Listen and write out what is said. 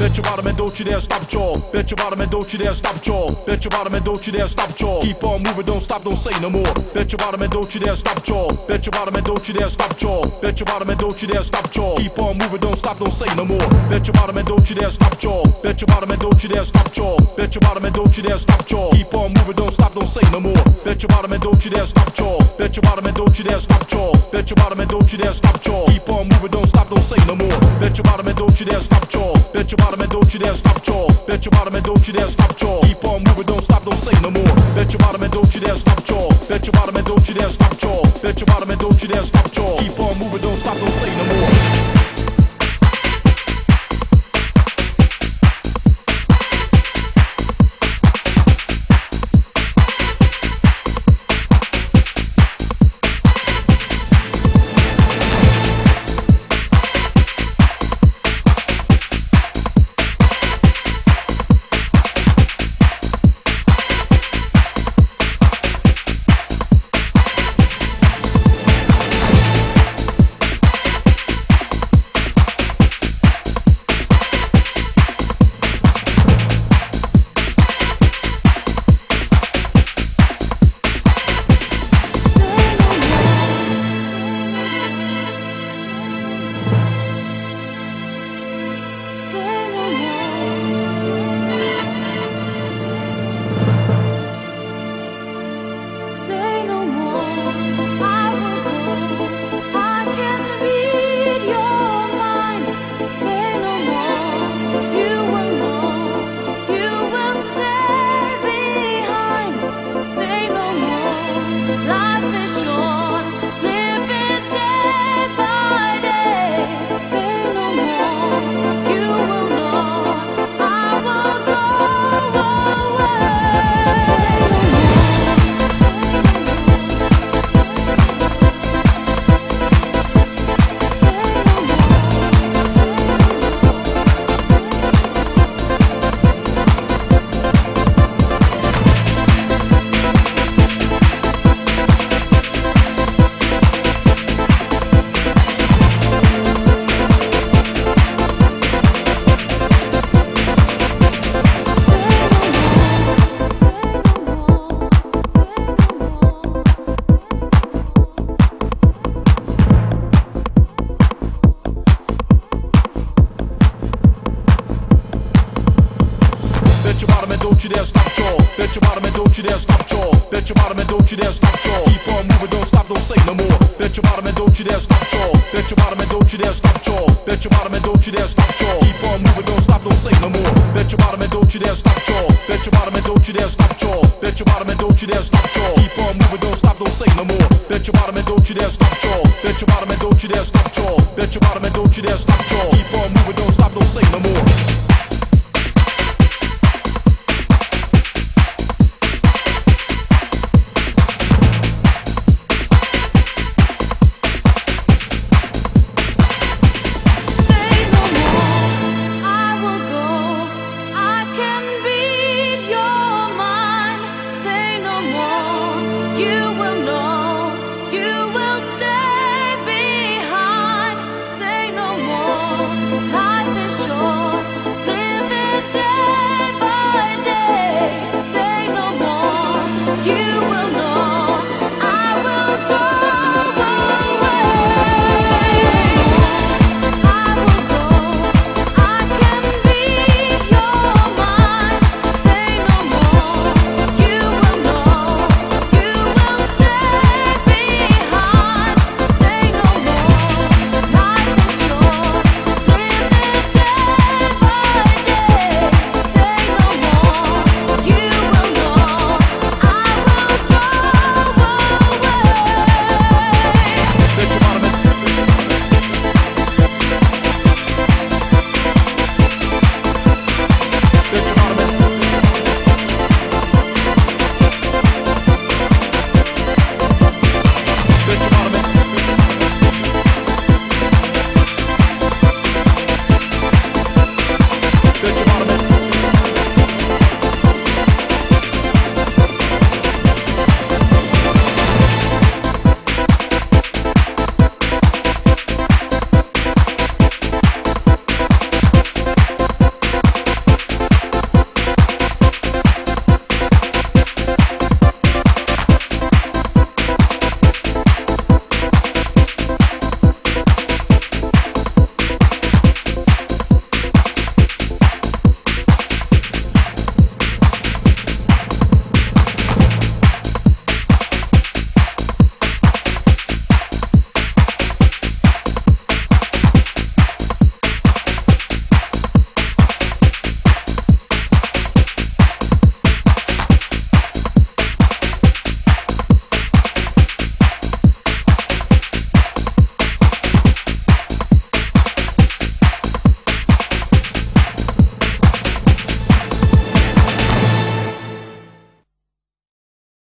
Bet your bottom and don't you dare stop at all. Bet your bottom and don't you dare stop at all. Bet your bottom and don't you dare stop at all. Keep on moving, don't stop, don't say no more. Bet your bottom and don't you dare stop at all. Bet your bottom and don't you dare stop at all. Bet your bottom and don't you dare stop at all. Keep on moving, don't stop, don't say no more. Bet your bottom and don't you dare stop at all. Bet your bottom and don't you dare stop at all. Bet your bottom and don't you dare stop at all. Keep on moving, don't stop, don't say no more. Bet your bottom and don't you dare stop at all. Bet your bottom and don't you dare stop at all. Bet your bottom and don't you dare stop at all. Keep on moving, don't stop, don't say no more. Bet your bottom and don't you dare stop at all. Bet your bottom and don't you dare stop at all. Bet your bottom and don't you dare stop at all. Keep on moving, don't stop, don't say no more. Bet your bottom and don't you dare stop at all. Bet your bottom and don't you dare stop at all. Bet your bottom and don't you dare stop at all. Keep on moving, don't stop, don't say no more. Don't you dare stop at all. Bet your bottom and don't you dare stop at all. Bet your bottom and don't you dare stop at all. Keep on moving, don't stop, don't say no more. Bet your bottom and don't you dare stop at all. Bet your bottom and don't you dare stop at all. Bet your bottom and don't you dare stop at all. Keep on moving, don't stop, don't say no more. Bet your bottom and don't you dare stop at all. Bet your bottom and don't you dare stop at all. Bet your bottom and don't you dare stop at all. Keep on moving, don't stop, don't say no more. Bet your bottom and don't you dare stop at all. Bet your bottom and don't you dare stop at all. Bet your bottom and don't you dare stop at all. Keep on moving, don't stop, don't say no more.